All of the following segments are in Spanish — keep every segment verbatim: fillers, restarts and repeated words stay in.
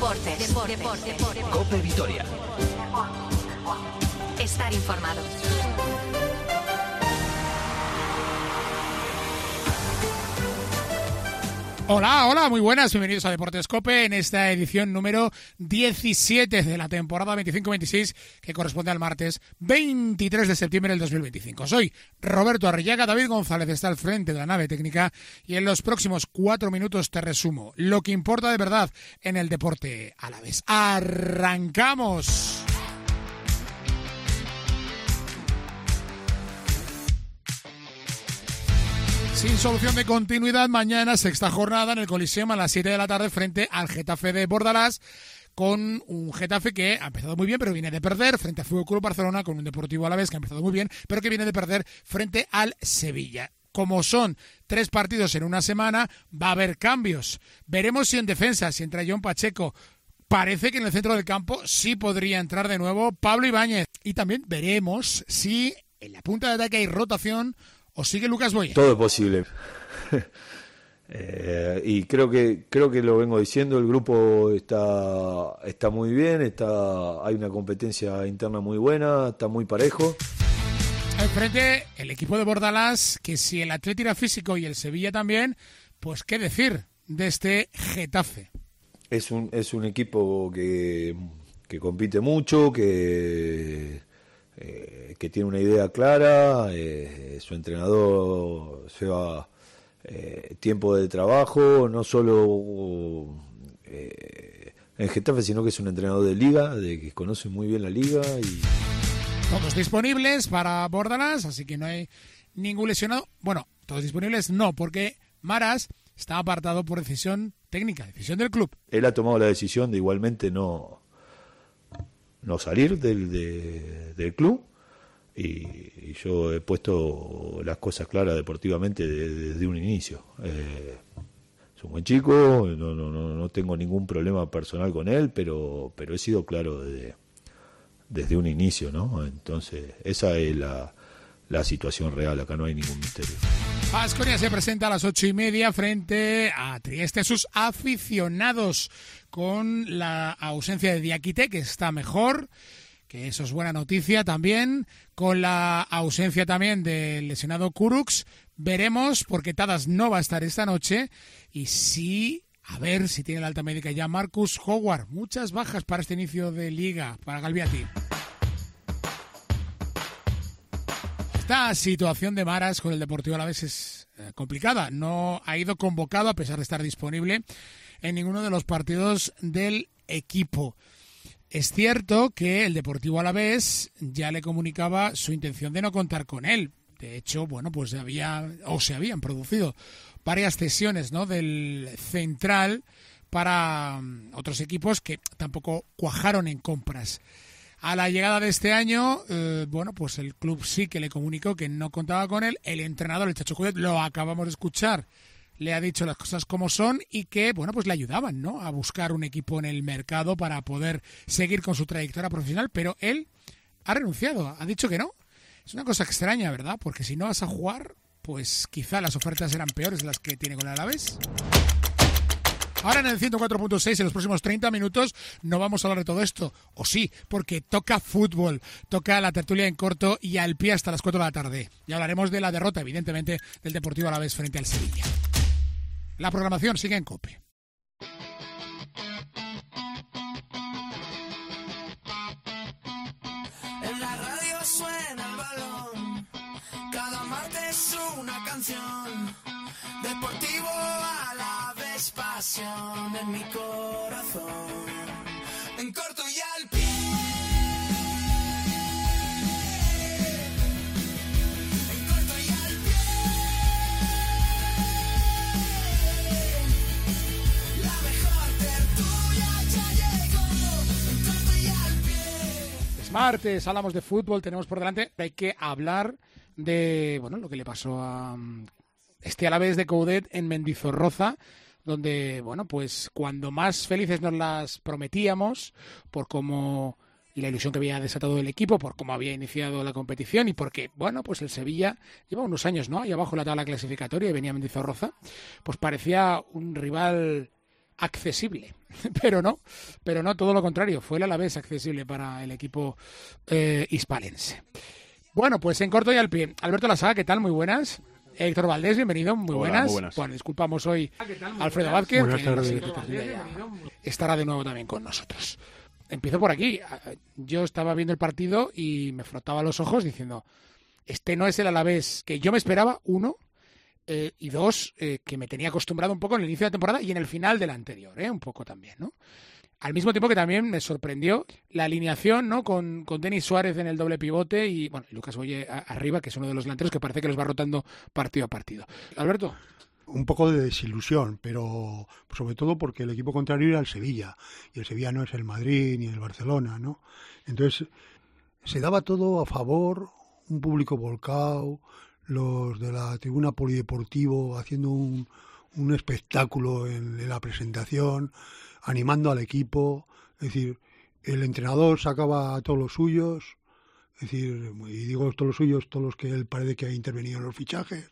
Deportes. Deportes. Deportes. Deportes. COPE Vitoria. Estar informado. Hola, hola, muy buenas, bienvenidos a Deportes COPE en esta edición número diecisiete de la temporada veinticinco veintiséis que corresponde al martes veintitrés de septiembre del dos mil veinticinco. Soy Roberto Arrillaga, David González está al frente de la nave técnica y en los próximos cuatro minutos te resumo lo que importa de verdad en el deporte alavés. ¡Arrancamos! Sin solución de continuidad, mañana sexta jornada en el Coliseum a las siete de la tarde frente al Getafe de Bordalás, con un Getafe que ha empezado muy bien pero viene de perder frente al F C Barcelona, con un Deportivo Alavés que ha empezado muy bien pero que viene de perder frente al Sevilla. Como son tres partidos en una semana, va a haber cambios. Veremos si en defensa, si entra John Pacheco. Parece que en el centro del campo sí podría entrar de nuevo Pablo Ibáñez. Y también veremos si en la punta de ataque hay rotación o sigue Lucas Boyer. Todo es posible. eh, y creo que creo que lo vengo diciendo, el grupo está está muy bien, está hay una competencia interna muy buena, está muy parejo. Enfrente el equipo de Bordalás, que si el Atleti era físico y el Sevilla también, pues qué decir de este Getafe. Es un es un equipo que que compite mucho, que Eh, que tiene una idea clara, eh, su entrenador lleva eh, tiempo de trabajo, no solo eh, en Getafe, sino que es un entrenador de liga, de que conoce muy bien la liga. Y todos disponibles para Bordalás, así que no hay ningún lesionado. Bueno, todos disponibles no, porque Maras está apartado por decisión técnica, decisión del club. Él ha tomado la decisión de igualmente no no salir del, de, del club y, y yo he puesto las cosas claras deportivamente desde, desde un inicio. Eh, es un buen chico, no, no, no, no tengo ningún problema personal con él, pero, pero he sido claro desde, desde un inicio, ¿no? Entonces esa es la, la situación real, acá no hay ningún misterio. Baskonia se presenta a las ocho y media frente a Trieste, sus aficionados, con la ausencia de Diakite, que está mejor, que eso es buena noticia también, con la ausencia también del lesionado Kurucs. Veremos, porque Tadas no va a estar esta noche, y sí, a ver si tiene la alta médica ya Marcus Howard. Muchas bajas para este inicio de liga, para Galbiati. Esta situación de Maras con el Deportivo Alavés es eh, complicada. No ha ido convocado a pesar de estar disponible en ninguno de los partidos del equipo. Es cierto que el Deportivo Alavés ya le comunicaba su intención de no contar con él. De hecho, bueno, pues había o se habían producido varias cesiones, ¿no?, del central para um, otros equipos que tampoco cuajaron en compras. A la llegada de este año, eh, bueno, pues el club sí que le comunicó que no contaba con él. El entrenador, el Chacho Coudet, lo acabamos de escuchar, le ha dicho las cosas como son y que, bueno, pues le ayudaban, ¿no?, a buscar un equipo en el mercado para poder seguir con su trayectoria profesional, pero él ha renunciado, ha dicho que no. Es una cosa extraña, ¿verdad? Porque si no vas a jugar, pues quizá las ofertas eran peores de las que tiene con el Alavés. Ahora en el ciento cuatro punto seis, en los próximos treinta minutos, no vamos a hablar de todo esto. O sí, porque toca fútbol, toca la tertulia en corto y al pie hasta las cuatro de la tarde. Y hablaremos de la derrota, evidentemente, del Deportivo Alavés frente al Sevilla. La programación sigue en COPE. En la radio suena el balón, cada martes una canción. Deportivo Alavés, pasión en mi corazón. En corto y al pie. En corto y al pie. La mejor tertulia ya llegó. En corto y al pie. Es martes, hablamos de fútbol, tenemos por delante, hay que hablar de, bueno, lo que le pasó a este Alavés de Coudet en Mendizorroza, donde, bueno, pues cuando más felices nos las prometíamos, por cómo, y la ilusión que había desatado el equipo, por cómo había iniciado la competición y porque, bueno, pues el Sevilla lleva unos años, ¿no?, ahí abajo en la tabla clasificatoria y venía Mendizorroza, pues parecía un rival accesible, pero no, pero no, todo lo contrario, fue el Alavés accesible para el equipo eh, hispalense. Bueno, pues en corto y al pie, Alberto Lassaga, ¿qué tal? Muy buenas. Héctor Valdés, bienvenido, muy, Hola, buenas. muy buenas. Bueno, disculpamos hoy a Alfredo Vázquez, Buenas que en la tardes. siguiente tertulia ya estará de nuevo también con nosotros. Empiezo por aquí. Yo estaba viendo el partido y me frotaba los ojos diciendo, este no es el Alavés que yo me esperaba, uno, eh, y dos, eh, que me tenía acostumbrado un poco en el inicio de la temporada y en el final de la anterior, eh, un poco también, ¿no? Al mismo tiempo que también me sorprendió la alineación, ¿no? Con, con Denis Suárez en el doble pivote y, bueno, Lucas Boye a- arriba, que es uno de los delanteros que parece que los va rotando partido a partido. Alberto. Un poco de desilusión, pero sobre todo porque el equipo contrario era el Sevilla, y el Sevilla no es el Madrid ni el Barcelona, ¿no? Entonces, se daba todo a favor, un público volcado, los de la tribuna polideportivo haciendo un, un espectáculo en, en la presentación, animando al equipo, es decir, el entrenador sacaba a todos los suyos, es decir, y digo todos los suyos, todos los que él parece que ha intervenido en los fichajes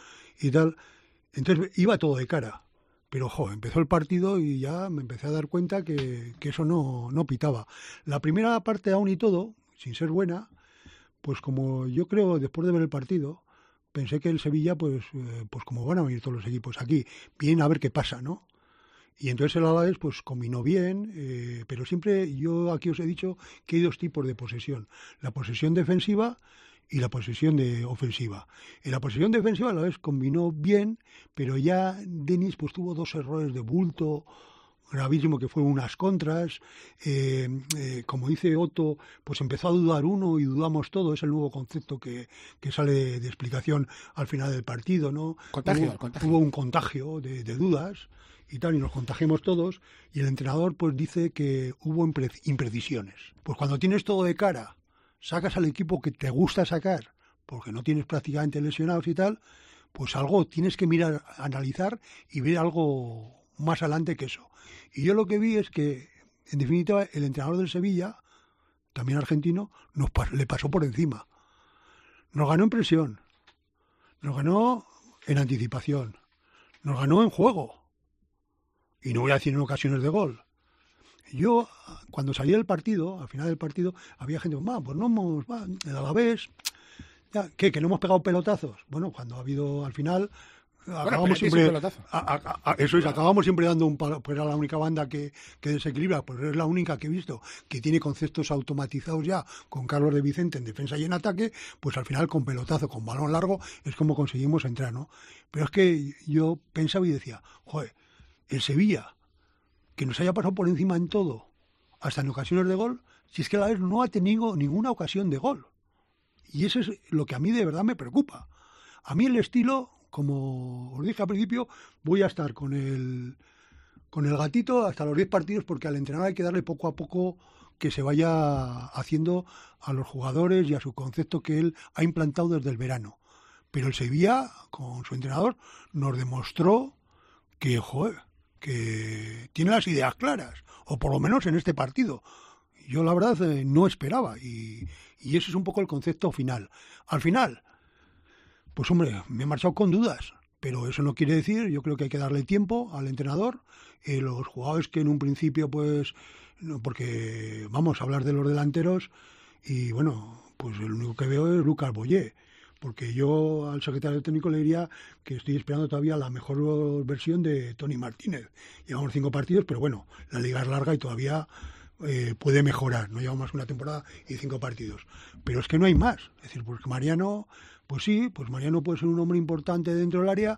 y tal. Entonces iba todo de cara, pero jo, empezó el partido y ya me empecé a dar cuenta que, que eso no, no pitaba. La primera parte aún y todo, sin ser buena, pues como yo creo después de ver el partido, pensé que el Sevilla, pues, eh, pues como van a venir todos los equipos aquí, bien a ver qué pasa, ¿no? Y entonces el Alavés pues combinó bien, eh, pero siempre yo aquí os he dicho que hay dos tipos de posesión, la posesión defensiva y la posesión de ofensiva. En la posesión defensiva la vez combinó bien, pero ya Denis pues tuvo dos errores de bulto gravísimo que fueron unas contras, eh, eh, como dice Otto, pues empezó a dudar uno y dudamos todo, es el nuevo concepto que, que sale de, de explicación al final del partido, ¿no? Contagio, hubo, contagio. hubo un contagio de, de dudas y tal, y nos contagiamos todos, y el entrenador pues dice que hubo impre- imprecisiones. Pues cuando tienes todo de cara, sacas al equipo que te gusta sacar, porque no tienes prácticamente lesionados y tal, pues algo tienes que mirar, analizar y ver algo más adelante que eso. Y yo lo que vi es que, en definitiva, el entrenador del Sevilla, también argentino, nos pas- le pasó por encima. Nos ganó en presión, nos ganó en anticipación, nos ganó en juego. Y no voy a decir en ocasiones de gol. Yo, cuando salí del partido, al final del partido, había gente, va, pues no hemos, va, el Alavés, ya, ¿qué? ¿Que no hemos pegado pelotazos? Bueno, cuando ha habido, al final, acabamos penalti sin siempre, pelotazo. a, a, a, eso es, acabamos siempre dando un palo, pues era la única banda que, que desequilibra, pues es la única que he visto, que tiene conceptos automatizados ya, con Carlos de Vicente en defensa y en ataque, pues al final con pelotazo, con balón largo, es como conseguimos entrar, ¿no? Pero es que yo pensaba y decía, joder, el Sevilla, que nos haya pasado por encima en todo, hasta en ocasiones de gol, si es que la vez no ha tenido ninguna ocasión de gol. Y eso es lo que a mí de verdad me preocupa. A mí el estilo, como os dije al principio, voy a estar con el, con el gatito hasta los diez partidos, porque al entrenador hay que darle poco a poco que se vaya haciendo a los jugadores y a su concepto que él ha implantado desde el verano. Pero el Sevilla, con su entrenador, nos demostró que, joder, que tiene las ideas claras, o por lo menos en este partido. Yo la verdad eh, no esperaba, y, y ese es un poco el concepto final. Al final, pues hombre, me he marchado con dudas, pero eso no quiere decir, yo creo que hay que darle tiempo al entrenador, eh, los jugadores que en un principio pues, no, porque vamos a hablar de los delanteros, y bueno, pues el único que veo es Lucas Boye. Porque yo al secretario técnico le diría que estoy esperando todavía la mejor versión de Tony Martínez. Llevamos cinco partidos, pero bueno, la liga es larga y todavía eh, puede mejorar. No llevamos una temporada y cinco partidos. Pero es que no hay más. Es decir, porque Mariano, pues sí, pues Mariano puede ser un hombre importante dentro del área,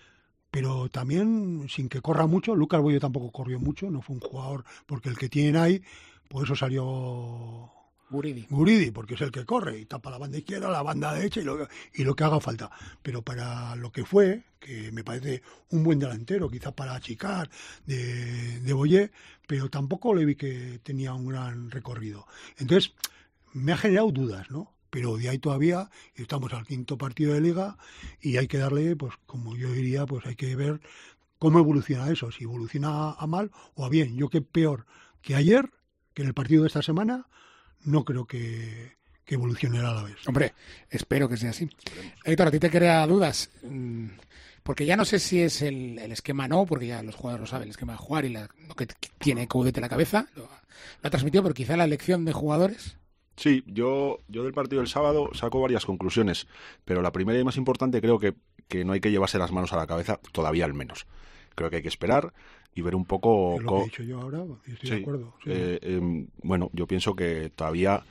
pero también sin que corra mucho. Lucas Boye tampoco corrió mucho, no fue un jugador, porque el que tienen ahí, pues eso salió... Guridi. Guridi, porque es el que corre y tapa la banda izquierda, la banda derecha y lo, y lo que haga falta. Pero para lo que fue, que me parece un buen delantero, quizás para achicar de, de Boye, pero tampoco le vi que tenía un gran recorrido. Entonces, me ha generado dudas, ¿no? Pero de ahí todavía estamos al quinto partido de Liga y hay que darle, pues como yo diría, pues hay que ver cómo evoluciona eso, si evoluciona a mal o a bien. Yo que peor que ayer, que en el partido de esta semana, no creo que, que evolucione a la vez. Hombre, espero que sea así. Héctor, ¿a ti te crea dudas? porque ya no sé si es el, el esquema no, porque ya los jugadores lo saben, el esquema de jugar y la, lo que tiene Coudet en la cabeza, lo, lo ha transmitido, pero quizá la elección de jugadores... Sí, yo, yo del partido del sábado saco varias conclusiones, pero la primera y más importante creo que, que no hay que llevarse las manos a la cabeza, todavía al menos. Creo que hay que esperar y ver un poco... Es lo que he dicho yo ahora, estoy sí, de acuerdo. Sí. Eh, eh, bueno, yo pienso que todavía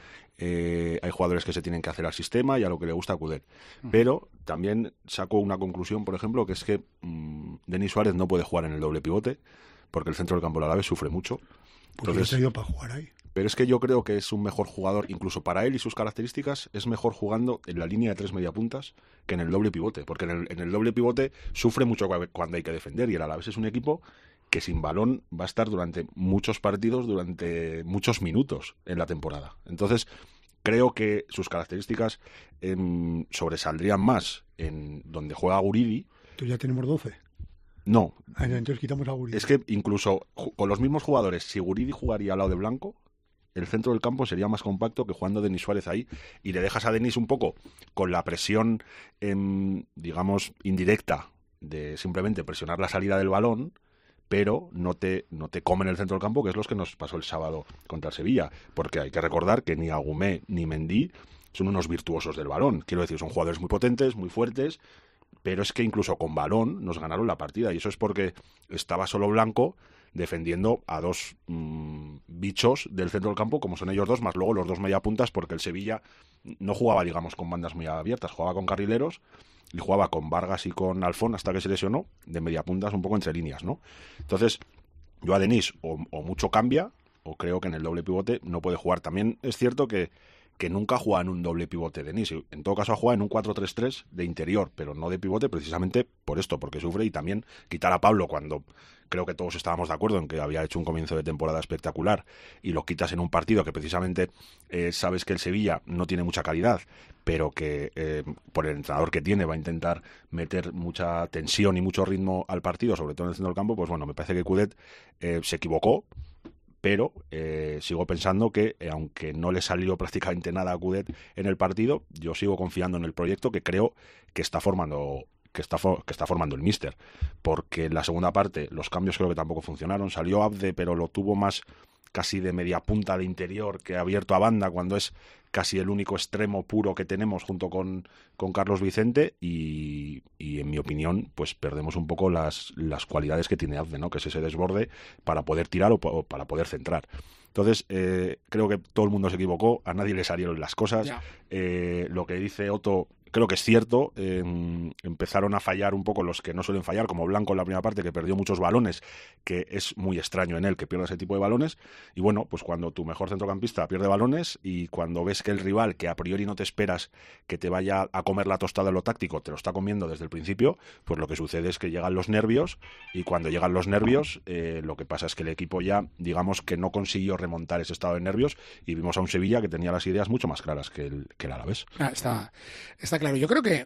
eh, hay jugadores que se tienen que hacer al sistema y a lo que le gusta acudir. Uh-huh. Pero también saco una conclusión, por ejemplo, que es que mmm, Denis Suárez no puede jugar en el doble pivote porque el centro del campo del Alavés sufre mucho. Pues entonces, yo he para jugar ahí. Pero es que yo creo que es un mejor jugador, incluso para él y sus características, es mejor jugando en la línea de tres mediapuntas que en el doble pivote, porque en el, en el doble pivote sufre mucho cuando hay que defender y el Alavés es un equipo que sin balón va a estar durante muchos partidos, durante muchos minutos en la temporada. Entonces, creo que sus características eh, sobresaldrían más en donde juega Guridi. Entonces ya tenemos doce. No. Ah, entonces quitamos a Guridi. Es que incluso con los mismos jugadores, si Guridi jugaría al lado de Blanco, el centro del campo sería más compacto que jugando Denis Suárez ahí, y le dejas a Denis un poco con la presión, eh, digamos, indirecta de simplemente presionar la salida del balón, pero no te, no te comen el centro del campo, que es lo que nos pasó el sábado contra el Sevilla, porque hay que recordar que ni Agumé ni Mendy son unos virtuosos del balón. Quiero decir, son jugadores muy potentes, muy fuertes, pero es que incluso con balón nos ganaron la partida, y eso es porque estaba solo Blanco defendiendo a dos mmm, bichos del centro del campo, como son ellos dos, más luego los dos mediapuntas, porque el Sevilla no jugaba, digamos, con bandas muy abiertas, jugaba con carrileros y jugaba con Vargas y con Alfón hasta que se lesionó, de mediapuntas un poco entre líneas, ¿no? Entonces, yo a Denis o, o mucho cambia, o creo que en el doble pivote no puede jugar. También es cierto que que nunca juega en un doble pivote Denis. En todo caso ha jugado en un cuatro tres tres de interior, pero no de pivote precisamente por esto, porque sufre, y también quitar a Pablo cuando creo que todos estábamos de acuerdo en que había hecho un comienzo de temporada espectacular y lo quitas en un partido que precisamente eh, sabes que el Sevilla no tiene mucha calidad, pero que eh, por el entrenador que tiene va a intentar meter mucha tensión y mucho ritmo al partido, sobre todo en el centro del campo. Pues bueno, me parece que Coudet eh, se equivocó, pero eh, sigo pensando que, eh, aunque no le salió prácticamente nada a Coudet en el partido, yo sigo confiando en el proyecto que creo que está formando que está, for- que está formando el míster, porque en la segunda parte los cambios creo que tampoco funcionaron. Salió Abde, pero lo tuvo más casi de media punta de interior que abierto a banda, cuando es casi el único extremo puro que tenemos junto con, con Carlos Vicente, y, y en mi opinión pues perdemos un poco las, las cualidades que tiene Abde, ¿no? Que es ese desborde para poder tirar o, o para poder centrar. Entonces, eh, creo que todo el mundo se equivocó, a nadie le salieron las cosas. Yeah. Eh, lo que dice Otto creo que es cierto, eh, empezaron a fallar un poco los que no suelen fallar, como Blanco en la primera parte, que perdió muchos balones, que es muy extraño en él que pierda ese tipo de balones. Y bueno, pues cuando tu mejor centrocampista pierde balones y cuando ves que el rival, que a priori no te esperas que te vaya a comer la tostada en lo táctico, te lo está comiendo desde el principio, pues lo que sucede es que llegan los nervios, y cuando llegan los nervios eh, lo que pasa es que el equipo ya, digamos que no consiguió remontar ese estado de nervios, y vimos a un Sevilla que tenía las ideas mucho más claras que el, que el Alavés. Ah, está, está claro. Yo creo que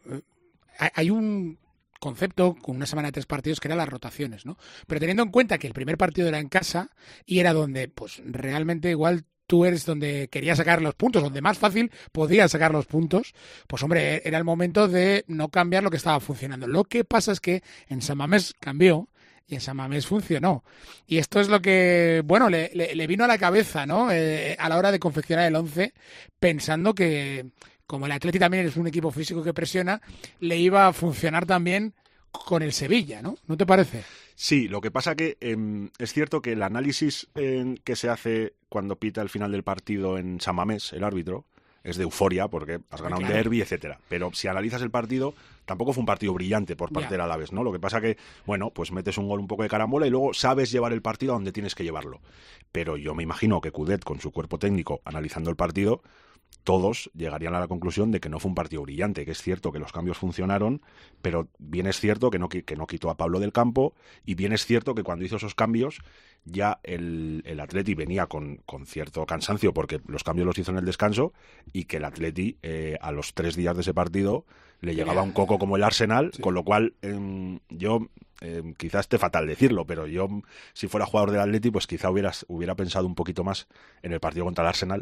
hay un concepto con una semana de tres partidos que eran las rotaciones, ¿no? Pero teniendo en cuenta que el primer partido era en casa y era donde pues realmente igual tú eres donde querías sacar los puntos, donde más fácil podías sacar los puntos, pues hombre, era el momento de no cambiar lo que estaba funcionando. Lo que pasa es que en San Mamés cambió y en San Mamés funcionó. Y esto es lo que, bueno, le, le, le vino a la cabeza, ¿no? Eh, a la hora de confeccionar el once, pensando que, como el Atleti también es un equipo físico que presiona, le iba a funcionar también con el Sevilla, ¿no? ¿No te parece? Sí, lo que pasa que eh, es cierto que el análisis eh, que se hace cuando pita el final del partido en San Mamés, el árbitro, es de euforia porque has ganado claro. un derbi, etcétera. Pero si analizas el partido, tampoco fue un partido brillante por parte yeah. del Alavés, ¿no? Lo que pasa que, bueno, pues metes un gol un poco de carambola y luego sabes llevar el partido a donde tienes que llevarlo. Pero yo me imagino que Coudet, con su cuerpo técnico, analizando el partido, todos llegarían a la conclusión de que no fue un partido brillante, que es cierto que los cambios funcionaron, pero bien es cierto que no, que no quitó a Pablo del campo, y bien es cierto que cuando hizo esos cambios ya el, el Atleti venía con, con cierto cansancio, porque los cambios los hizo en el descanso, y que el Atleti eh, a los tres días de ese partido le llegaba un coco como el Arsenal, sí. Con lo cual eh, yo... Eh, quizás esté fatal decirlo, pero yo, si fuera jugador del Atleti, pues quizá hubieras, hubiera pensado un poquito más en el partido contra el Arsenal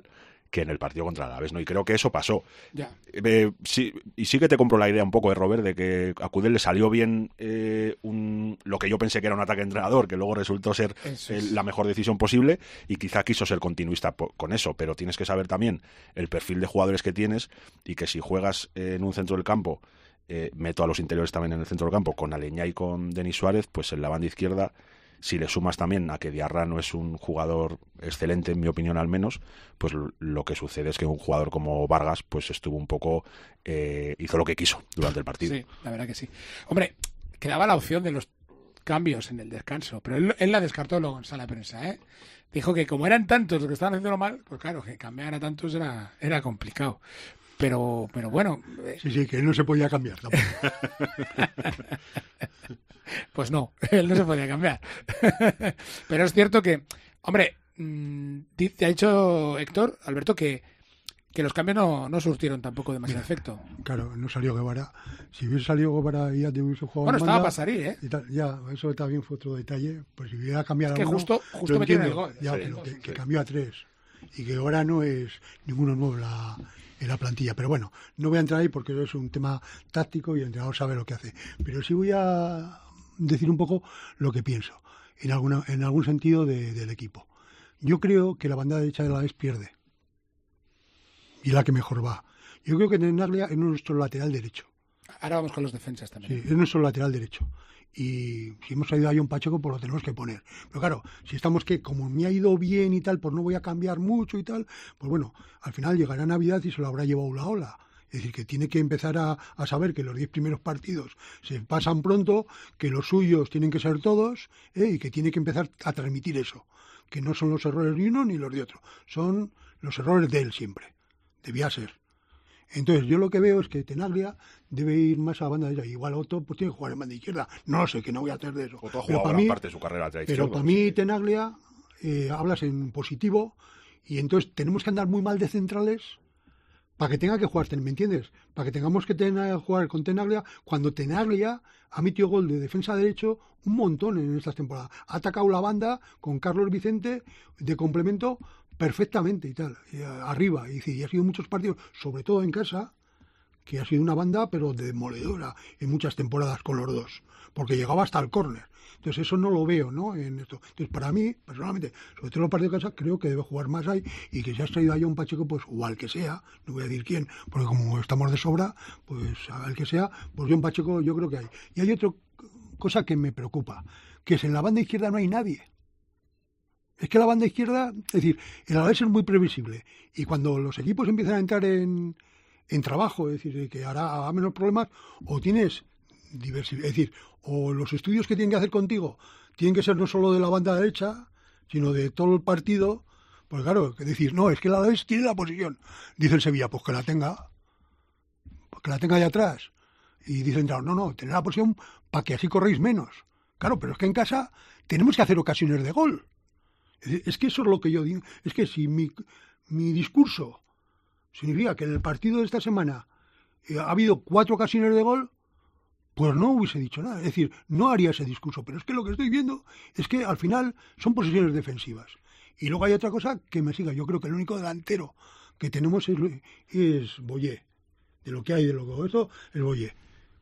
que en el partido contra el Alavés, ¿no? Y creo que eso pasó. Ya. Eh, sí, y sí que te compro la idea un poco de Robert de que a Cudel le salió bien eh, un, lo que yo pensé que era un ataque de entrenador, que luego resultó ser Eso eh, es. la mejor decisión posible, y quizá quiso ser continuista po- con eso, pero tienes que saber también el perfil de jugadores que tienes, y que si juegas eh, en un centro del campo, eh, meto a los interiores también en el centro del campo, con Aleñá y con Denis Suárez, pues en la banda izquierda, si le sumas también a que Diarra no es un jugador excelente, en mi opinión al menos, pues lo que sucede es que un jugador como Vargas pues estuvo un poco, eh, hizo lo que quiso durante el partido. Sí, la verdad que sí. Hombre, quedaba la opción de los cambios en el descanso, pero él, él la descartó luego en sala de prensa, ¿eh? Dijo que como eran tantos los que estaban haciéndolo mal, pues claro, que cambiar a tantos era, era complicado. Pero, pero bueno, eh, Sí, sí, que él no se podía cambiar tampoco. pues no, él no se podía cambiar. Pero es cierto que, hombre, mmm, te ha dicho Héctor, Alberto, que, que los cambios no, no surtieron tampoco demasiado efecto. Claro, no salió Guevara. Si hubiese salido Guevara y ya te hubiese jugado Bueno, en estaba banda para salir, ¿eh? y tal, ya, eso también fue otro detalle. Pues si hubiera cambiado Es que a uno, justo- justo lo metieron entiendo, el gol. Ya, Sí, pero sí, que, sí. que cambió a tres. Y que ahora no es ninguno nuevo en la, en la plantilla. Pero bueno, no voy a entrar ahí porque eso es un tema táctico y el entrenador sabe lo que hace. Pero sí voy a decir un poco lo que pienso, en, alguna, en algún sentido de- del equipo. Yo creo que la banda derecha de la vez pierde. Y la que mejor va. Yo creo que Tenaglia es nuestro lateral derecho. Ahora vamos con los defensas también. Sí, es nuestro lateral derecho. Y si hemos traído a John Pacheco, pues lo tenemos que poner. Pero claro, si estamos que, como me ha ido bien y tal, pues no voy a cambiar mucho y tal, pues bueno, al final llegará Navidad y se lo habrá llevado la ola. Es decir, que tiene que empezar a, a saber que los diez primeros partidos se pasan pronto, que los suyos tienen que ser todos, ¿eh? Y que tiene que empezar a transmitir eso. Que no son los errores ni uno ni los de otro. Son los errores de él siempre. Debía ser. Entonces, yo lo que veo es que Tenaglia debe ir más a la banda derecha. Igual Otto pues tiene que jugar en banda izquierda. No lo sé, que no voy a hacer de eso. Otto ha Pero jugado para gran mí, parte de su carrera lateral pero izquierdo, para así mí que- Tenaglia, eh, hablas en positivo, y entonces tenemos que andar muy mal de centrales para que tenga que jugar, ¿me entiendes? Para que tengamos que tener, jugar con Tenaglia, cuando Tenaglia ha metido gol de defensa derecho un montón en estas temporadas. Ha atacado la banda con Carlos Vicente de complemento perfectamente y tal, y, a- arriba. Y, dice, y ha sido muchos partidos, sobre todo en casa, que ha sido una banda pero demoledora en muchas temporadas con los dos, porque llegaba hasta el córner. Entonces eso no lo veo, ¿no? En esto. Entonces para mí, personalmente, sobre todo en los partidos de casa, creo que debe jugar más ahí, y que si has traído a John Pacheco, pues o al que sea, no voy a decir quién, porque como estamos de sobra, pues al que sea, pues John Pacheco yo creo que hay. Y hay otra cosa que me preocupa, que es en la banda izquierda no hay nadie. Es que la banda izquierda, es decir, el Alavés es muy previsible, y cuando los equipos empiezan a entrar en, en trabajo, es decir, que hará, hará menos problemas, o tienes diversidad, es decir, o los estudios que tienen que hacer contigo tienen que ser no solo de la banda derecha, sino de todo el partido. Pues claro, que decir, no, es que el Alavés tiene la posición. Dice el Sevilla, pues que la tenga, pues que la tenga ahí atrás. Y dicen, no, no, tener la posición para que así corréis menos. Claro, pero es que en casa tenemos que hacer ocasiones de gol. Es que eso es lo que yo digo. Es que si mi, mi discurso significa que en el partido de esta semana eh, ha habido cuatro ocasiones de gol, pues no hubiese dicho nada. Es decir, no haría ese discurso. Pero es que lo que estoy viendo es que al final son posiciones defensivas. Y luego hay otra cosa que me siga. Yo creo que el único delantero que tenemos es, es Boyé. De lo que hay, de lo que esto, es Boyé.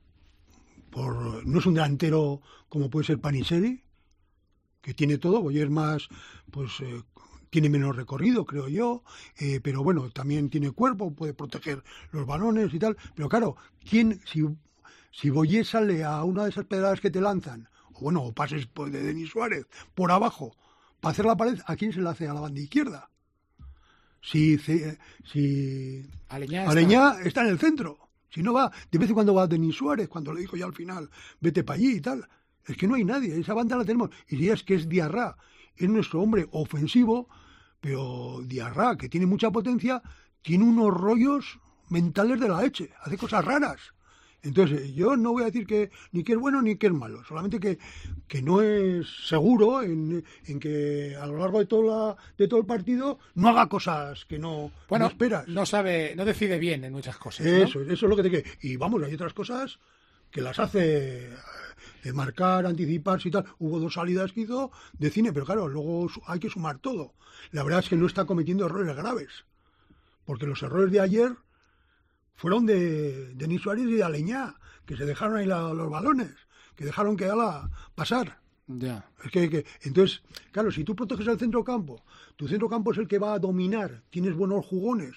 Por, no es un delantero como puede ser Paniseri, que tiene todo. Boyé es más, pues eh, tiene menos recorrido, creo yo, eh, pero bueno, también tiene cuerpo, puede proteger los balones y tal. Pero claro, ¿quién, si, si Boyé sale a una de esas pedradas que te lanzan, o bueno, o pases pues, de Denis Suárez por abajo para hacer la pared, ¿a quién se la hace? A la banda izquierda. Si, si Aleñá está. Aleñá está en el centro. Si no va, de vez en cuando va Denis Suárez, cuando le dijo ya al final, vete para allí y tal. Es que no hay nadie, esa banda la tenemos. Y si es que es Diarra, es nuestro hombre ofensivo, pero Diarra, que tiene mucha potencia, tiene unos rollos mentales de la leche, hace cosas raras. Entonces, yo no voy a decir que ni que es bueno ni que es malo, solamente que, que no es seguro en, en que a lo largo de, toda la, de todo el partido no haga cosas que no, Bueno, no esperas. no sabe, no decide bien en muchas cosas, ¿no? Eso, eso es lo que te quiere. Y vamos, hay otras cosas que las hace de marcar, anticiparse y tal. Hubo dos salidas que hizo de cine, pero claro, luego hay que sumar todo. La verdad es que no está cometiendo errores graves. porque los errores de ayer fueron de Denis Suárez y de Aleñá, que se dejaron ahí la, los balones, que dejaron que ala pasar. Ya. Es que, que, entonces, claro, si tú proteges al centrocampo, tu centrocampo es el que va a dominar, tienes buenos jugones,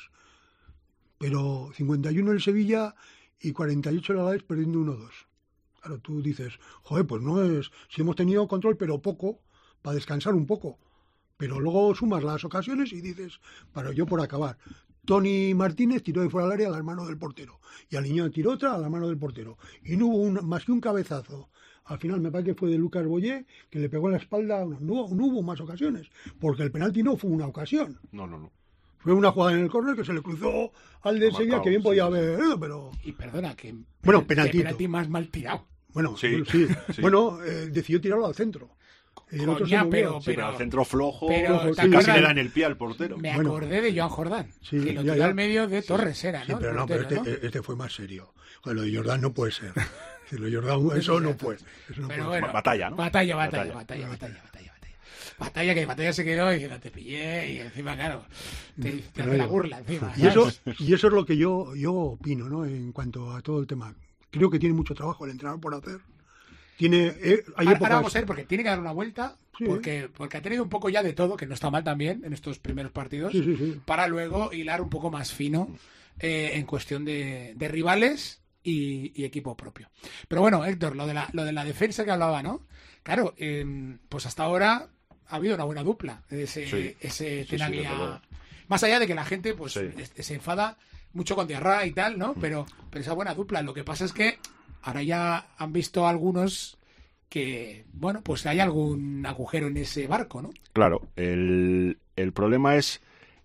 pero cincuenta y uno el Sevilla y cuarenta y ocho el Alavés perdiendo uno dos. Claro, tú dices, joder, pues no es, si hemos tenido control, pero poco, para descansar un poco. Pero luego sumas las ocasiones y dices, para yo por acabar. Tony Martínez tiró de fuera del área a la mano del portero. Y Aliñón tiró otra a la mano del portero. Y no hubo un, más que un cabezazo. Al final me parece que fue de Lucas Boyé, que le pegó en la espalda. No, no hubo más ocasiones, porque el penalti no fue una ocasión. No, no, no. Fue una jugada en el córner que se le cruzó al de Sevilla, que bien podía haber, ¿eh? Pero... Y perdona, que bueno, que penaltito. penalti más mal tirado. Bueno, Sí, sí. sí. Bueno, eh, decidió tirarlo al centro. El otro se Coña, movió. pero- Sí, pero al centro flojo, pero, que ¿te casi acuerdas? le da en el pie al portero. Me Bueno. acordé de Joan Jordán, Sí, que lo ya, tiró ya. al medio de Torres era, Sí, ¿no? pero El no, pero portero, este, ¿no? este fue más serio. Joder, lo de Jordán no puede ser. Si lo de Jordán, eso no puede. Eso no Pero puede bueno, Batalla, ¿no? Batalla, batalla, Batalla. batalla, batalla, batalla, batalla. Batalla que batalla se quedó y te pillé y encima, claro, te, te Pero hace la yo- burla encima. Y eso, ¿sabes? y eso es lo que yo, yo opino, ¿no? En cuanto a todo el tema. Creo que tiene mucho trabajo el entrenador por hacer. Tiene, eh, hay Ahora, épocas... ahora vamos a ver, porque tiene que dar una vuelta, Sí. porque, porque ha tenido un poco ya de todo, que no está mal también en estos primeros partidos, Sí, sí, sí. para luego hilar un poco más fino eh, en cuestión de, de rivales y, y equipo propio. Pero bueno, Héctor, lo de la, lo de la defensa que hablaba, ¿no? Claro, eh, pues hasta ahora ha habido una buena dupla, ese, Sí. ese Sí, sí, Tenaglia. desde luego. Más allá de que la gente pues Sí. es- se enfada mucho con Diarra y tal, ¿no? Pero, pero esa buena dupla. Lo que pasa es que ahora ya han visto algunos que, bueno, pues hay algún agujero en ese barco, ¿no? Claro, el, el problema es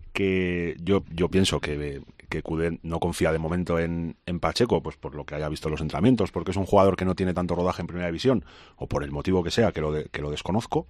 que yo, yo pienso que, que Coudet no confía de momento en, en Pacheco, pues por lo que haya visto en los entrenamientos, porque es un jugador que no tiene tanto rodaje en primera división, o por el motivo que sea, que lo, de- que lo desconozco.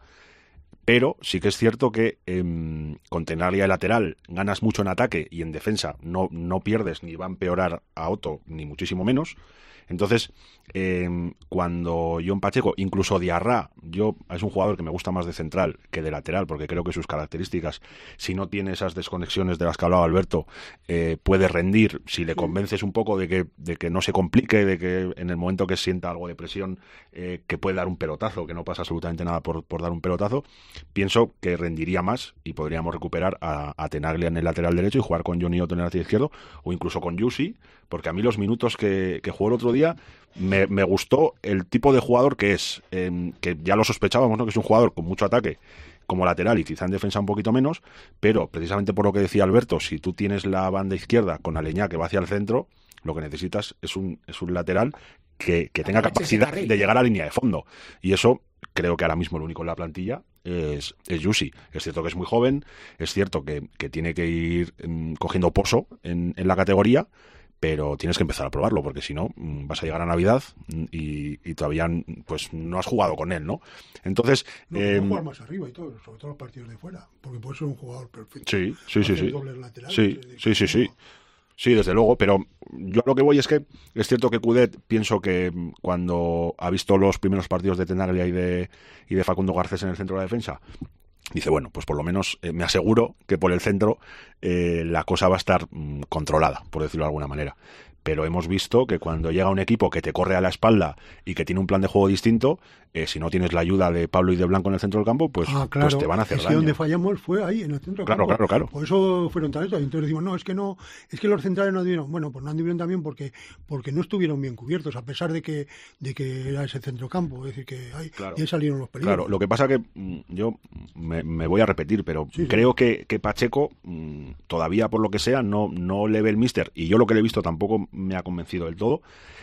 Pero sí que es cierto que eh, con Tenaglia de lateral ganas mucho en ataque y en defensa no, no pierdes ni va a empeorar a Otto, ni muchísimo menos. Entonces, eh, cuando John Pacheco, incluso Diarra, yo es un jugador que me gusta más de central que de lateral, porque creo que sus características, si no tiene esas desconexiones de las que hablaba Alberto, eh, puede rendir si le convences un poco de que, de que no se complique, de que en el momento que sienta algo de presión, eh, que puede dar un pelotazo, que no pasa absolutamente nada por, por dar un pelotazo, pienso que rendiría más y podríamos recuperar a, a Tenaglia en el lateral derecho y jugar con Johnny Otto en el lateral izquierdo, o incluso con Yusi, porque a mí los minutos que, que jugó el otro día me, me gustó el tipo de jugador que es, eh, que ya lo sospechábamos, ¿no? Que es un jugador con mucho ataque como lateral y quizá en defensa un poquito menos, pero precisamente por lo que decía Alberto, si tú tienes la banda izquierda con Aleñá que va hacia el centro, lo que necesitas es un, es un lateral que, que tenga Aproveche ese capacidad carril. de llegar a la línea de fondo, y eso creo que ahora mismo el único en la plantilla es, es Yusi. Es cierto que es muy joven, es cierto que, que tiene que ir mm, cogiendo pozo en, en la categoría, pero tienes que empezar a probarlo, porque si no mm, vas a llegar a Navidad mm, y, y todavía mm, pues no has jugado con él, ¿no? Entonces, No, eh, puede jugar más arriba y todo, sobre todo los partidos de fuera, porque puede ser un jugador perfecto. sí, sí, sí, Hacer sí. dobles laterales, Sí, eh, sí, sí, sí. Sí, desde luego, pero yo a lo que voy es que es cierto que Coudet, pienso que mm, cuando ha visto los primeros partidos de Tenaglia y de, y de Facundo Garcés en el centro de la defensa, dice, bueno, pues por lo menos eh, me aseguro que por el centro eh, la cosa va a estar mm, controlada, por decirlo de alguna manera. Pero hemos visto que cuando llega un equipo que te corre a la espalda y que tiene un plan de juego distinto, eh, si no tienes la ayuda de Pablo y de Blanco en el centro del campo, pues, Ah, claro. pues te van a hacer es que daño. donde fallamos fue ahí, en el centro del Claro, campo. claro, claro. Por eso fueron tan estos. Y entonces decimos, no, es que no, es que los centrales no anduvieron. Bueno, pues no anduvieron también porque, porque no estuvieron bien cubiertos, a pesar de que, de que era ese centrocampo. Es decir, que ahí, Claro. y ahí salieron los peligros. Claro, lo que pasa que mm, yo me, me voy a repetir, pero Sí, sí. creo que, que Pacheco mm, todavía por lo que sea no, no le ve el míster, y yo lo que le he visto tampoco me ha convencido del todo.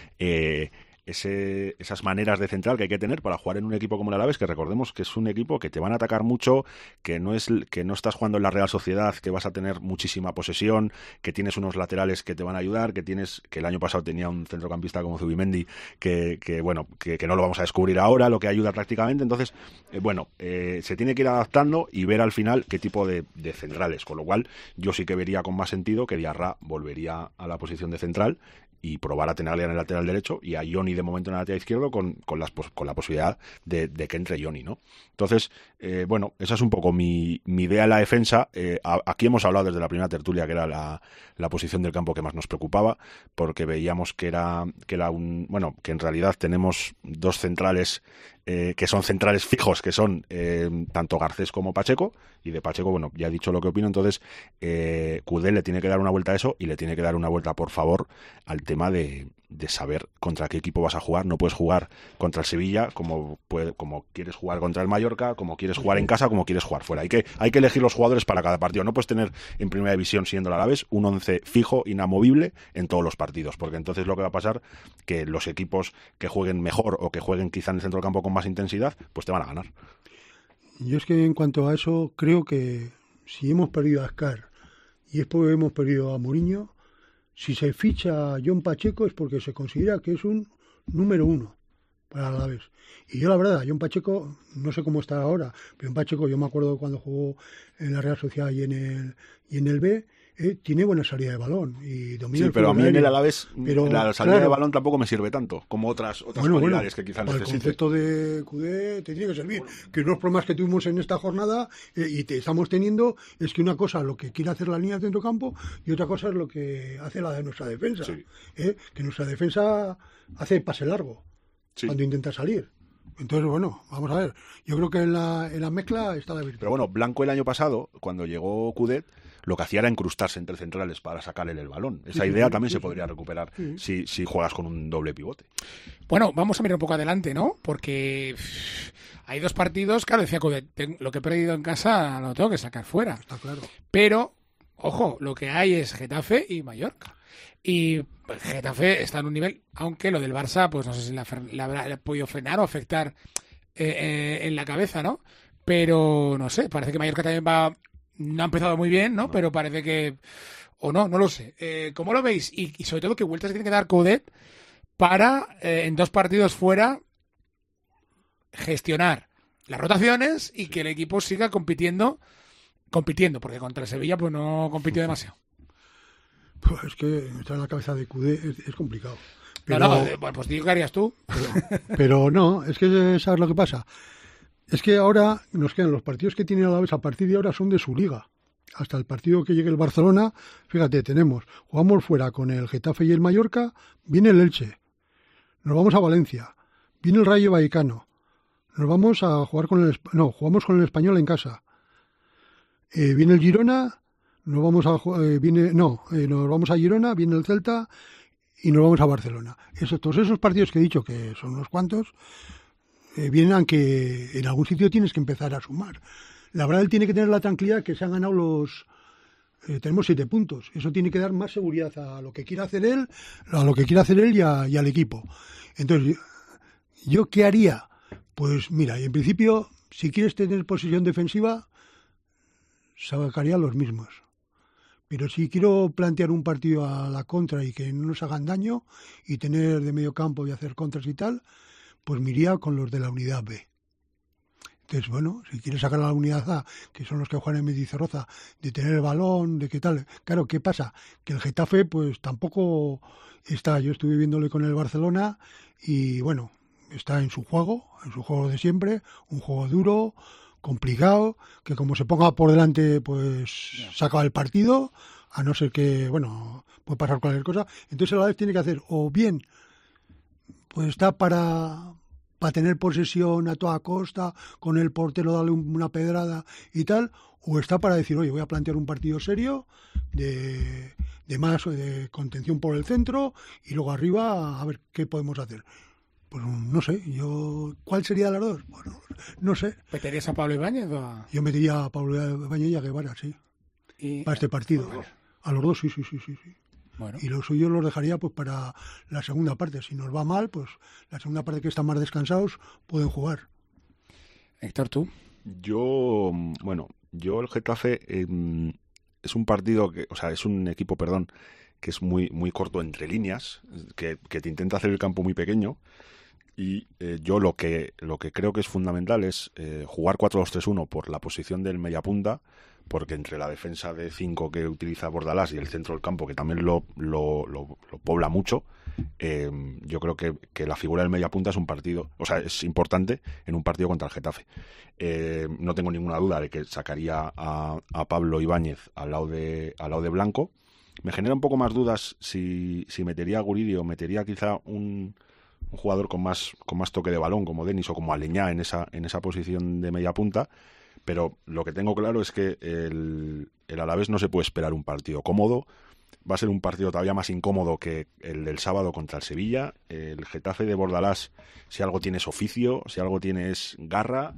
Eh, ese, esas maneras de central que hay que tener para jugar en un equipo como el Alavés, que recordemos que es un equipo que te van a atacar mucho, que no es que no estás jugando en la Real Sociedad, que vas a tener muchísima posesión, que tienes unos laterales que te van a ayudar, que tienes que el año pasado tenía un centrocampista como Zubimendi que, que bueno que, que no lo vamos a descubrir ahora, lo que ayuda prácticamente. Entonces, eh, bueno, eh, se tiene que ir adaptando y ver al final qué tipo de, de centrales, con lo cual yo sí que vería con más sentido que Diarra volvería a la posición de central y probar a Tenaglia en el lateral derecho y a Johnny de momento en el lateral izquierdo con, con, las, con la posibilidad de, de que entre Johnny, ¿no? Entonces, eh, bueno, esa es un poco mi, mi idea en la defensa. Eh, a, aquí hemos hablado desde la primera tertulia que era la, la posición del campo que más nos preocupaba, porque veíamos que era, que era un, bueno, que en realidad tenemos dos centrales eh, que son centrales fijos, que son eh, tanto Garcés como Pacheco, y de Pacheco, bueno, ya he dicho lo que opino, entonces eh, Coudet le tiene que dar una vuelta a eso y le tiene que dar una vuelta, por favor, al tema de, de saber contra qué equipo vas a jugar. No puedes jugar contra el Sevilla como, puede, como quieres jugar contra el Mallorca, como quieres jugar en casa, como quieres jugar fuera. Hay que, hay que elegir los jugadores para cada partido. No puedes tener en primera división, siendo el Alavés, un once fijo, inamovible en todos los partidos, porque entonces lo que va a pasar que los equipos que jueguen mejor o que jueguen quizá en el centro del campo con más intensidad, pues te van a ganar. Yo es que en cuanto a eso creo que si hemos perdido a Ascar y después hemos perdido a Mourinho, si se ficha a John Pacheco es porque se considera que es un número uno para el Alavés. Y yo la verdad, John Pacheco, no sé cómo está ahora, pero John Pacheco yo me acuerdo cuando jugó en la Real Sociedad y en el, y en el B, eh, tiene buena salida de balón y domina. Sí, pero a mí en el Alavés pero, la salida claro, de balón tampoco me sirve tanto como otras otras bueno, cualidades bueno, que quizás el necesite. El concepto de Coudet te tiene que servir. Bueno, que los problemas que tuvimos en esta jornada eh, y te estamos teniendo es que una cosa es lo que quiere hacer la línea de centrocampo y otra cosa es lo que hace la de nuestra defensa. Sí. Eh, que nuestra defensa hace pase largo sí. cuando intenta salir. Entonces, bueno, vamos a ver. Yo creo que en la, en la mezcla está la virtud. Pero bueno, Blanco el año pasado, cuando llegó Coudet, lo que hacía era incrustarse entre centrales para sacarle el balón. Esa sí, idea sí, también sí, se sí. podría recuperar sí. si, si juegas con un doble pivote. Bueno, vamos a mirar un poco adelante, ¿no? Porque hay dos partidos, claro, decía Coudet, lo que he perdido en casa lo tengo que sacar fuera. Está claro. Pero, ojo, lo que hay es Getafe y Mallorca. Y Getafe está en un nivel, aunque lo del Barça, pues no sé si la, la, la, la ha podido frenar o afectar eh, eh, en la cabeza, ¿no? Pero, no sé, parece que Mallorca también va... No ha empezado muy bien, ¿no? Pero parece que... O no, no lo sé. Eh, ¿Cómo lo veis? Y, y sobre todo, ¿qué vueltas tiene que dar Coudet para, eh, en dos partidos fuera, gestionar las rotaciones y que el equipo siga compitiendo, compitiendo, porque contra el Sevilla pues no compitió demasiado. Pues es que estar en la cabeza de Coudet es, es complicado. Pero, no, no, pues digo, ¿qué harías tú? Pero, pero no, es que ¿sabes lo que pasa? Es que ahora nos quedan los partidos que tiene Alavés a partir de ahora son de su liga. Hasta el partido que llegue el Barcelona, fíjate, tenemos, jugamos fuera con el Getafe y el Mallorca, viene el Elche, nos vamos a Valencia, viene el Rayo Vallecano, nos vamos a jugar con el, no, jugamos con el Español en casa, eh, viene el Girona, nos vamos a, eh, viene, no, eh, nos vamos a Girona, viene el Celta y nos vamos a Barcelona. Eso, todos esos partidos que he dicho, que son unos cuantos, Eh, vienen a que en algún sitio tienes que empezar a sumar. La verdad, él tiene que tener la tranquilidad que se han ganado los... Eh, tenemos siete puntos. Eso tiene que dar más seguridad a lo que quiera hacer él, a lo que quiera hacer él y, a, y al equipo. Entonces, ¿yo, ¿yo qué haría? Pues mira, y en principio, si quieres tener posición defensiva, sacaría los mismos. Pero si quiero plantear un partido a la contra y que no nos hagan daño y tener de medio campo y hacer contras y tal... pues me iría con los de la unidad B. Entonces, bueno, si quieres sacar a la unidad A, que son los que juegan en Mendizorroza, de tener el balón, de qué tal... Claro, ¿qué pasa? Que el Getafe, pues tampoco está... Yo estuve viéndole con el Barcelona y, bueno, está en su juego, en su juego de siempre, un juego duro, complicado, que como se ponga por delante, pues saca el partido, a no ser que, bueno, puede pasar cualquier cosa. Entonces, a la vez tiene que hacer o bien... pues está para, para tener posesión a toda costa, con el portero darle una pedrada y tal, o está para decir, oye, voy a plantear un partido serio de, de más de contención por el centro y luego arriba a ver qué podemos hacer. Pues no sé, yo ¿cuál sería de las dos? Bueno, no sé. ¿Meterías a Pablo Ibáñez o a...? Yo metería a Pablo Ibáñez y a Guevara, sí. ¿Y... para este partido? A los, a los dos, sí, sí, sí, sí, sí. Bueno. Y los suyos los dejaría pues para la segunda parte. Si nos va mal, pues la segunda parte que están más descansados pueden jugar. Héctor, ¿tú? Yo, bueno, yo el Getafe eh, es un partido que, o sea, es un equipo, perdón, que es muy muy corto entre líneas, que, que te intenta hacer el campo muy pequeño Y eh, yo lo que lo que creo que es fundamental es eh, jugar cuatro dos tres uno por la posición del mediapunta, porque entre la defensa de cinco que utiliza Bordalás y el centro del campo, que también lo, lo, lo, lo pobla mucho, eh, yo creo que, que la figura del mediapunta es un partido, o sea, es importante en un partido contra el Getafe. Eh, no tengo ninguna duda de que sacaría a, a Pablo Ibáñez al lado de al lado de Blanco. Me genera un poco más dudas si, si metería a Guridi o metería quizá un, un jugador con más con más toque de balón, como Denis o como Aleñá en esa en esa posición de media punta, pero lo que tengo claro es que el, el Alavés no se puede esperar un partido cómodo. Va a ser un partido todavía más incómodo que el del sábado contra el Sevilla. El Getafe de Bordalás, si algo tiene es oficio, si algo tiene es garra,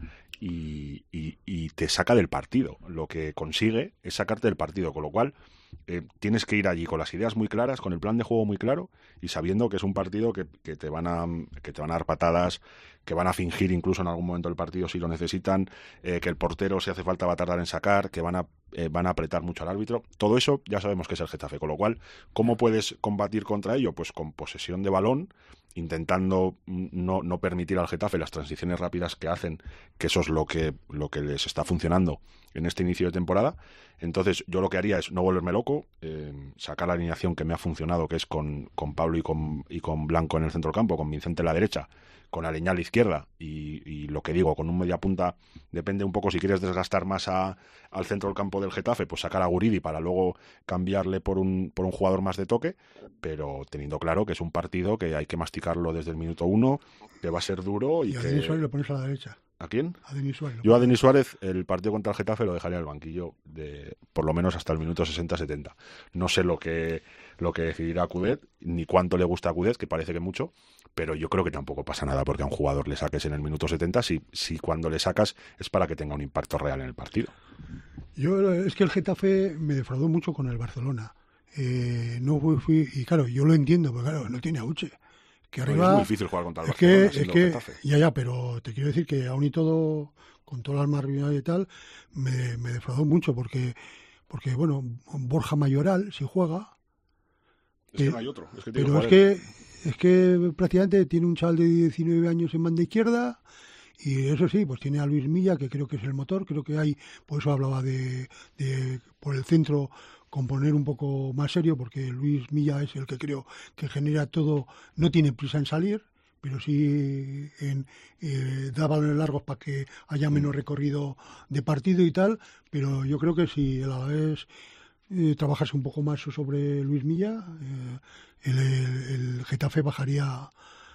y, y, y te saca del partido. Lo que consigue es sacarte del partido, con lo cual eh, tienes que ir allí con las ideas muy claras, con el plan de juego muy claro y sabiendo que es un partido que, que te van a que te van a dar patadas, que van a fingir incluso en algún momento del partido si lo necesitan, eh, que el portero si hace falta va a tardar en sacar, que van a eh, van a apretar mucho al árbitro. Todo eso ya sabemos que es el Getafe, con lo cual, ¿cómo puedes combatir contra ello? Pues con posesión de balón, intentando no, no permitir al Getafe las transiciones rápidas que hacen, que eso es lo que, lo que les está funcionando en este inicio de temporada. Entonces yo lo que haría es no volverme loco, eh, sacar la alineación que me ha funcionado, que es con, con Pablo y con, y con Blanco en el centro del campo, con Vicente en la derecha, con Aleñá a la izquierda y, y lo que digo, con un media punta, depende un poco si quieres desgastar más a, al centro del campo del Getafe, pues sacar a Guridi para luego cambiarle por un, por un jugador más de toque, pero teniendo claro que es un partido que hay que masticarlo desde el minuto uno, que va a ser duro y, y a que... Denis Suárez lo pones a la derecha. ¿A quién? A Denis Suárez. Yo a Denis Suárez, el partido contra el Getafe lo dejaría en el banquillo de por lo menos hasta el minuto sesenta setenta. No sé lo que lo que decidirá Coudet, ni cuánto le gusta a Coudet, que parece que mucho, pero yo creo que tampoco pasa nada porque a un jugador le saques en el minuto setenta si, si cuando le sacas es para que tenga un impacto real en el partido. Yo es que el Getafe me defraudó mucho con el Barcelona. Eh, no fui, fui, y claro, yo lo entiendo, porque claro, no tiene a Uche. Que arriba, es muy difícil jugar contra el es Barcelona. Que, es que, ya, ya, pero te quiero decir que aún y todo, con todas las marginales y tal, me, me defraudó mucho porque, porque, bueno, Borja Mayoral, si juega... Es que no hay otro. Es que pero es que, es que prácticamente tiene un chaval de diecinueve años en banda izquierda y eso sí, pues tiene a Luis Milla, que creo que es el motor, creo que hay, por eso hablaba de, de por el centro... componer un poco más serio, porque Luis Milla es el que creo que genera todo, no tiene prisa en salir, pero sí en, eh, da balones largos para que haya menos recorrido de partido y tal, pero yo creo que si a la vez eh, trabajase un poco más sobre Luis Milla, eh, el, el, el Getafe bajaría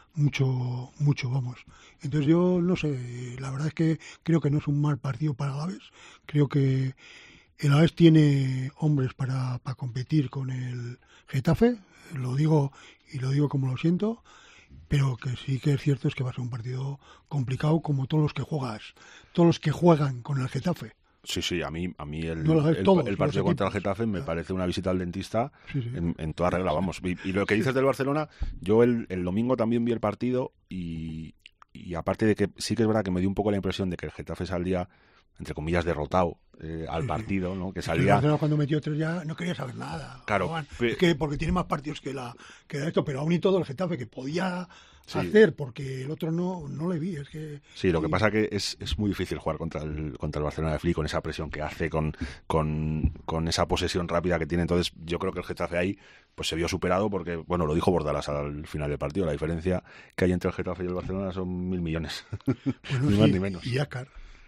mucho, mucho, vamos. Entonces yo no sé, la verdad es que creo que no es un mal partido para Alavés, creo que el Alavés tiene hombres para, para competir con el Getafe, lo digo y lo digo como lo siento, pero que sí que es cierto es que va a ser un partido complicado como todos los que juegas, todos los que juegan con el Getafe. Sí, sí, a mí, a mí el, no el, todos, el partido contra el equipos. Getafe me parece una visita al dentista sí, sí. En, en toda regla, vamos. Y, y lo que dices del Barcelona, yo el, el domingo también vi el partido y, y aparte de que sí que es verdad que me dio un poco la impresión de que el Getafe salía, entre comillas, derrotado eh, al sí, partido, ¿no? Que salía... El cuando metió tres ya no quería saber nada. Claro. Es que porque tiene más partidos que la que esto, pero aún y todo el Getafe que podía sí. hacer, porque el otro no no le vi. Es que sí, lo que pasa que es, es muy difícil jugar contra el contra el Barcelona de Flick, con esa presión que hace, con, con, con esa posesión rápida que tiene. Entonces yo creo que el Getafe ahí pues se vio superado porque, bueno, lo dijo Bordalás al final del partido, la diferencia que hay entre el Getafe y el Barcelona son mil millones. Bueno, ni sí, más ni menos. Y Ácar.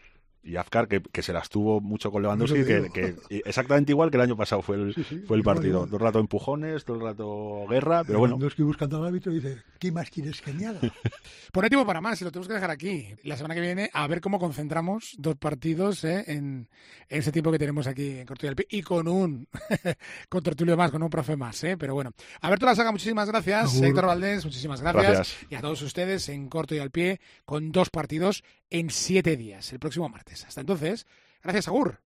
Y Afkar, que, que se las tuvo mucho con Lewandowski, que, que exactamente igual que el año pasado fue el, sí, sí, fue el partido. igual, igual. Todo el rato empujones, todo el rato guerra, pero bueno. Lewandowski buscando al árbitro y dice, ¿qué más quieres que añada? Por tiempo para más, y lo tenemos que dejar aquí. La semana que viene, a ver cómo concentramos dos partidos ¿eh? en, en ese tiempo que tenemos aquí en Corto y al Pie. Y con un con tertulio más, con un profe más. ¿eh? Pero bueno. Alberto Lasaga, muchísimas gracias. Agur. Héctor Valdés, muchísimas gracias. Gracias. Y a todos ustedes en Corto y al Pie, con dos partidos en siete días, el próximo martes. Hasta entonces, gracias, Agur.